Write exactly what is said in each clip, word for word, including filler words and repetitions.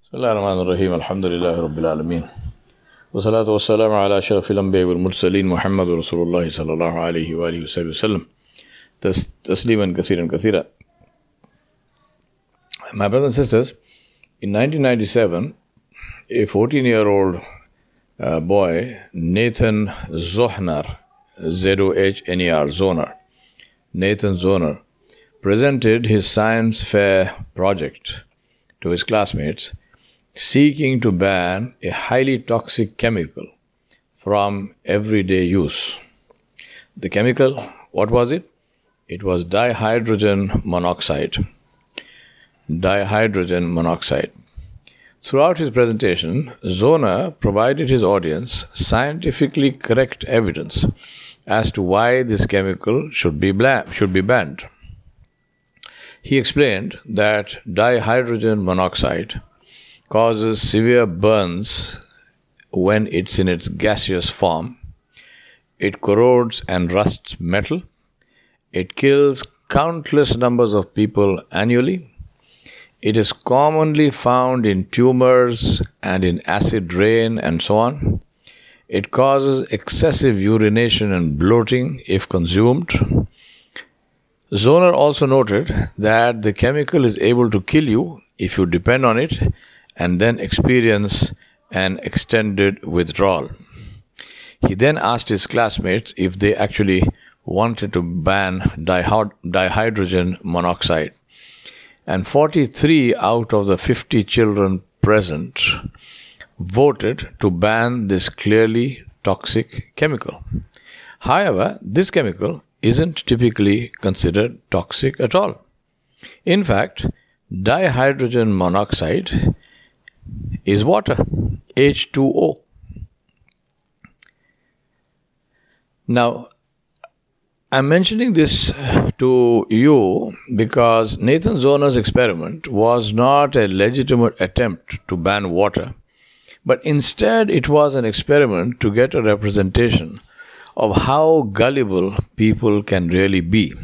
Bismillahirrahmanirrahim. Alhamdulillahi Rabbil Alameen. Wassalatu wassalamu ala ashrafil anbiya wal mursaleen Muhammadu Rasulullah sallallahu alayhi wa alihi wa sallam. Tasliman kathiran kathira. My brothers and sisters, in nineteen ninety-seven, a fourteen-year-old uh, boy, Nathan Zohner, Z O H N E R, Zohner, Nathan Zohner, presented his science fair project to his classmates, seeking to ban a highly toxic chemical from everyday use. The chemical, what was it? It was dihydrogen monoxide. Dihydrogen monoxide. Throughout his presentation, Zohner provided his audience scientifically correct evidence as to why this chemical should be bla- should be banned. He explained that dihydrogen monoxide causes severe burns when it's in its gaseous form. It corrodes and rusts metal. It kills countless numbers of people annually. It is commonly found in tumors and in acid rain and so on. It causes excessive urination and bloating if consumed. Zohner also noted that the chemical is able to kill you if you depend on it and then experience an extended withdrawal. He then asked his classmates if they actually wanted to ban dihyd- dihydrogen monoxide. And forty-three out of the fifty children present voted to ban this clearly toxic chemical. However, this chemical isn't typically considered toxic at all. In fact, dihydrogen monoxide is water, H two O. Now, I'm mentioning this to you because Nathan Zohner's experiment was not a legitimate attempt to ban water, but instead it was an experiment to get a representation of how gullible people can really be.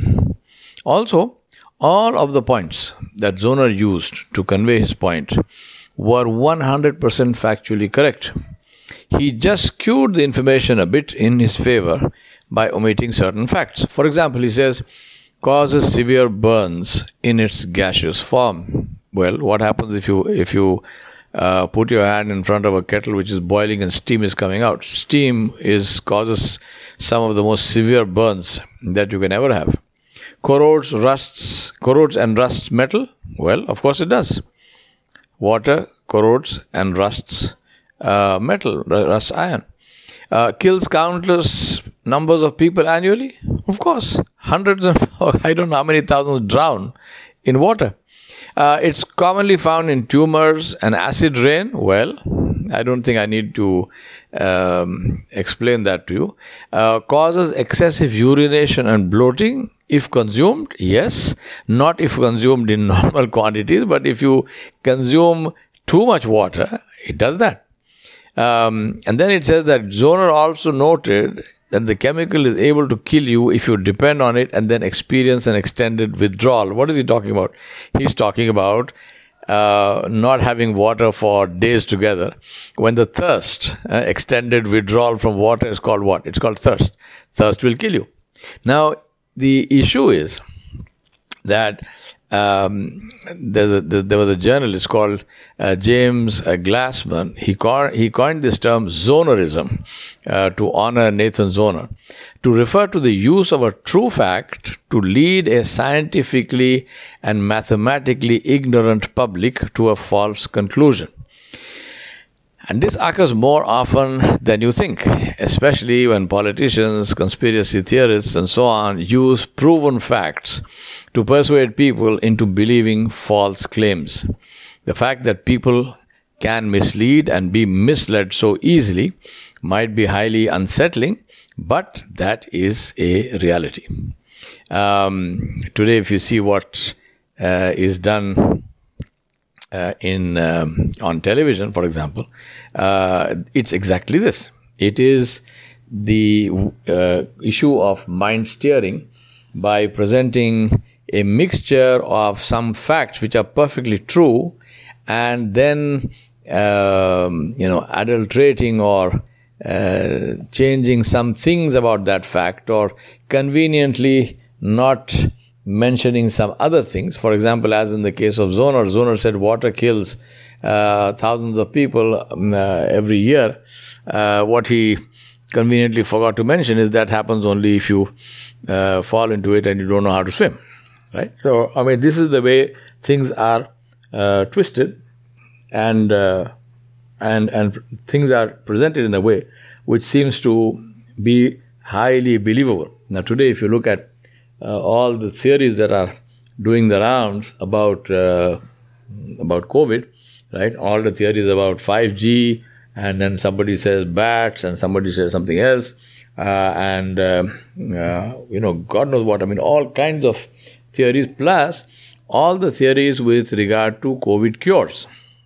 Also, all of the points that Zohner used to convey his point were one hundred percent factually correct. He just skewed the information a bit in his favor by omitting certain facts. For example, he says, causes severe burns in its gaseous form. Well, what happens if you if you uh, put your hand in front of a kettle which is boiling and steam is coming out? Steam is causes some of the most severe burns that you can ever have. Corrodes, rusts, corrodes and rusts metal? Well, of course it does. Water corrodes and rusts uh, metal, rusts iron. Uh, kills countless numbers of people annually? Of course. Hundreds of, I don't know how many thousands drown in water. Uh, it's commonly found in tumors and acid rain. Well, I don't think I need to um, explain that to you. Uh, causes excessive urination and bloating if consumed. Yes, not if consumed in normal quantities, but if you consume too much water, it does that. Um, and then it says that Zohner also noted that the chemical is able to kill you if you depend on it and then experience an extended withdrawal. What is he talking about? He's talking about uh, not having water for days together. When the thirst, uh, extended withdrawal from water is called what? It's called thirst. Thirst will kill you. Now, the issue is that um, there's a, there was a journalist called uh, James uh, Glassman. He, co- he coined this term Zohnerism uh, to honor Nathan Zohner, to refer to the use of a true fact to lead a scientifically and mathematically ignorant public to a false conclusion. And this occurs more often than you think, especially when politicians, conspiracy theorists, and so on use proven facts to persuade people into believing false claims. The fact that people can mislead and be misled so easily might be highly unsettling, but that is a reality. Um, today, if you see what uh, is done Uh, in um, on television, for example, uh, it's exactly this. It is the uh, issue of mind steering by presenting a mixture of some facts which are perfectly true and then um, you know adulterating or uh, changing some things about that fact, or conveniently not mentioning some other things. For example, as in the case of Zoner, Zoner said water kills uh, thousands of people um, uh, every year. Uh, what he conveniently forgot to mention is that happens only if you uh, fall into it and you don't know how to swim, right? So, I mean, this is the way things are uh, twisted, and uh, and and things are presented in a way which seems to be highly believable. Now, today, if you look at uh, all the theories that are doing the rounds about uh, about COVID, right? All the theories about five G, and then somebody says bats, and somebody says something else, uh, and uh, uh, you know, God knows what. I mean, all kinds of theories, plus all the theories with regard to COVID cures,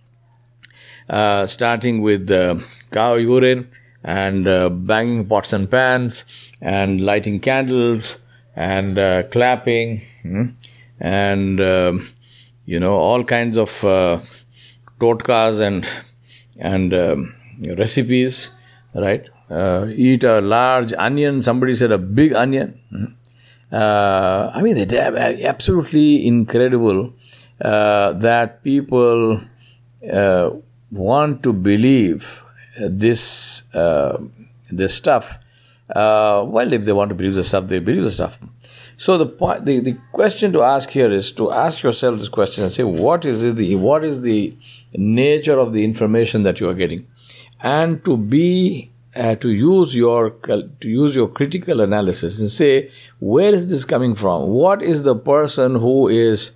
uh, starting with uh, cow urine and uh, banging pots and pans and lighting candles and uh, clapping, hmm, and uh, you know, all kinds of uh, totkas and and um, recipes, right? Uh, eat a large onion. Somebody said a big onion. Hmm. Uh, I mean, it's absolutely incredible uh, that people uh, want to believe this uh, this stuff. Uh, well, if they want to believe the stuff, they believe the stuff. So the point, the, the question to ask here is to ask yourself this question and say, what is it the what is the nature of the information that you are getting, and to be uh, to use your to use your critical analysis and say, where is this coming from? What is the person who is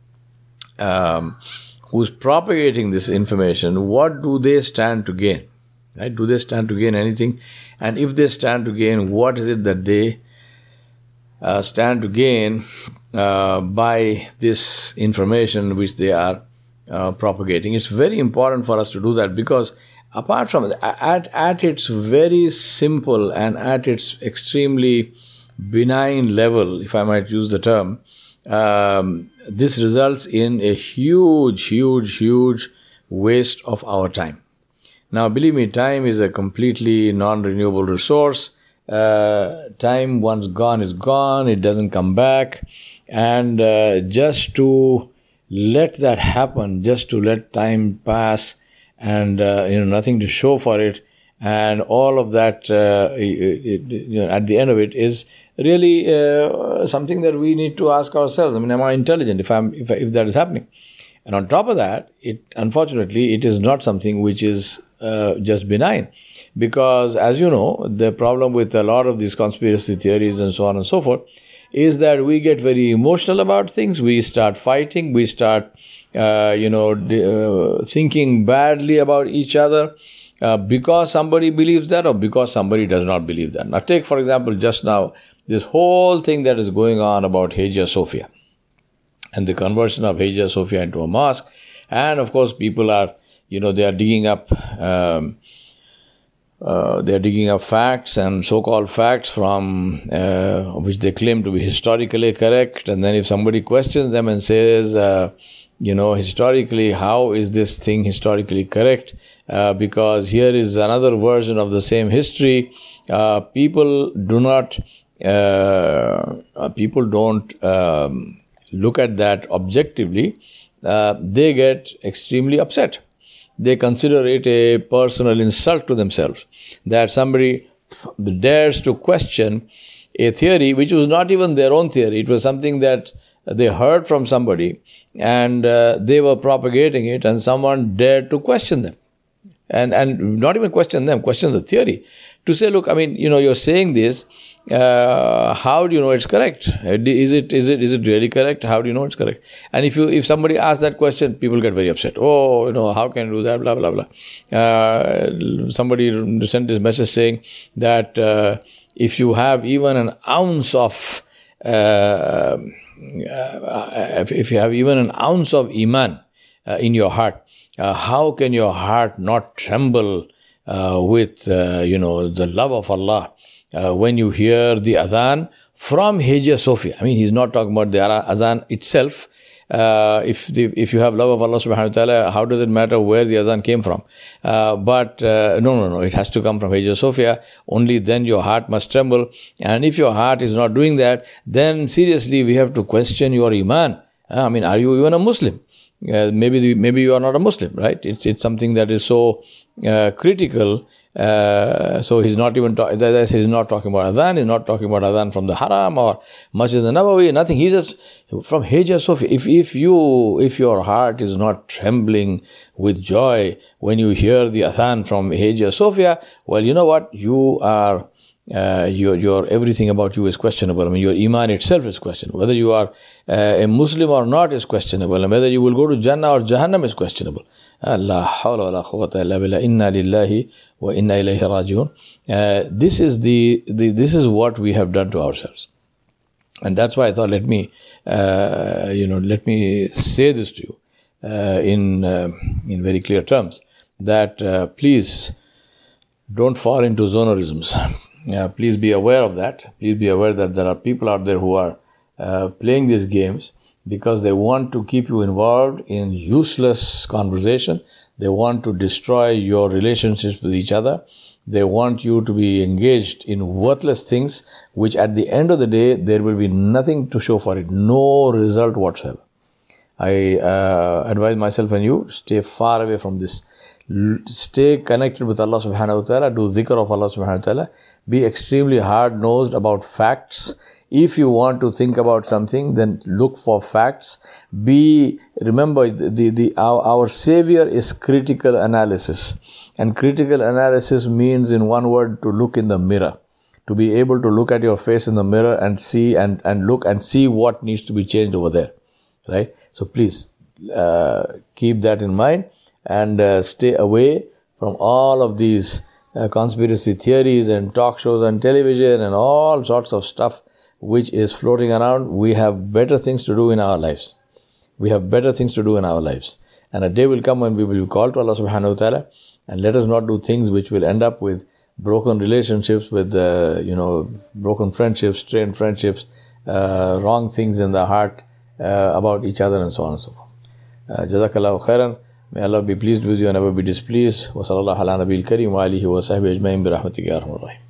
um, who's propagating this information? What do they stand to gain? Right? Do they stand to gain anything? And if they stand to gain, what is it that they uh, stand to gain uh, by this information which they are uh, propagating? It's very important for us to do that, because apart from at at its very simple and at its extremely benign level, if I might use the term, um, this results in a huge, huge, huge waste of our time. Now, believe me, time is a completely non-renewable resource. Uh, time once gone is gone. It doesn't come back. And uh, just to let that happen, just to let time pass, and uh, you know, nothing to show for it, and all of that, uh, it, it, you know, at the end of it is really uh, something that we need to ask ourselves. I mean, am I intelligent if I'm if if that is happening? And on top of that, it unfortunately it is not something which is uh, just benign, because as you know, the problem with a lot of these conspiracy theories and so on and so forth is that we get very emotional about things. We start fighting. We start, uh, you know, uh, thinking badly about each other uh, because somebody believes that or because somebody does not believe that. Now, take for example, just now this whole thing that is going on about Hagia Sophia and the conversion of Hagia Sophia into a mosque. And of course, people are, you know, they are digging up, um, uh, they are digging up facts and so-called facts from, uh, which they claim to be historically correct. And then if somebody questions them and says, uh, you know, historically, how is this thing historically correct? Uh, because here is another version of the same history. Uh, people do not, uh, people don't, um, look at that objectively. Uh, they get extremely upset. They consider it a personal insult to themselves that somebody dares to question a theory which was not even their own theory. It was something that they heard from somebody, and uh, they were propagating it, and someone dared to question them. And and not even question them, question the theory. To say, look, I mean, you know, you're saying this, uh, how do you know it's correct? Is it is it is it really correct? How do you know it's correct? And if you if somebody asks that question, people get very upset. Oh, you know, how can you do that? Blah blah blah. Uh, somebody sent this message saying that uh, if you have even an ounce of uh, if, if you have even an ounce of iman uh, in your heart, uh, how can your heart not tremble uh, with uh, you know the love of Allah uh, when you hear the adhan from Hagia Sophia? I mean, he's not talking about the adhan itself, uh, if the, if you have love of Allah subhanahu wa ta'ala, how does it matter where the azan came from? Uh, but uh, no, no, no, it has to come from Hagia Sophia. Only then your heart must tremble. And if your heart is not doing that, then seriously we have to question your iman. I mean, are you even a Muslim? Uh, maybe the, maybe you are not a Muslim, right? It's it's something that is so uh, critical. Uh, so he's not even talking. He's not talking about adhan. He's not talking about adhan from the Haram or Masjid al-Nabawi. Nothing. He's just from Hagia Sophia. If if you if your heart is not trembling with joy when you hear the adhan from Hagia Sophia, well, you know what? You are. Uh, your your everything about you is questionable. I mean, your iman itself is questionable. Whether you are uh, a Muslim or not is questionable, and whether you will go to Jannah or Jahannam is questionable. La hawla wa la quwwata illa billah. Inna lillahi wa inna ilayhi rajiun. Uh, this is the, the this is what we have done to ourselves, and that's why I thought let me uh, you know let me say this to you uh, in uh, in very clear terms that uh, please don't fall into zonerisms. Uh, please be aware of that. Please be aware that there are people out there who are uh, playing these games because they want to keep you involved in useless conversation. They want to destroy your relationships with each other. They want you to be engaged in worthless things, which at the end of the day, there will be nothing to show for it. No result whatsoever. I uh, advise myself and you, stay far away from this. L- stay connected with Allah subhanahu wa ta'ala. Do dhikr of Allah subhanahu wa ta'ala. Be extremely hard-nosed about facts. If you want to think about something, then look for facts. Be, remember, the, the, the our, our savior is critical analysis. And critical analysis means, in one word, to look in the mirror. To be able to look at your face in the mirror and see and, and look and see what needs to be changed over there. Right? So please, uh, keep that in mind and uh, stay away from all of these Uh, conspiracy theories and talk shows on television and all sorts of stuff which is floating around. We have better things to do in our lives. We have better things to do in our lives. And a day will come when we will call to Allah subhanahu wa ta'ala, and let us not do things which will end up with broken relationships, with, uh, you know, broken friendships, strained friendships, uh, wrong things in the heart uh, about each other and so on and so forth. Uh, Jazakallahu khairan. May Allah be pleased with you and never be displeased. Wa sallallahu ala nabiyil kareem wa alihi wa sahbihi ajma'in bi rahmatika ya arhamar rahim.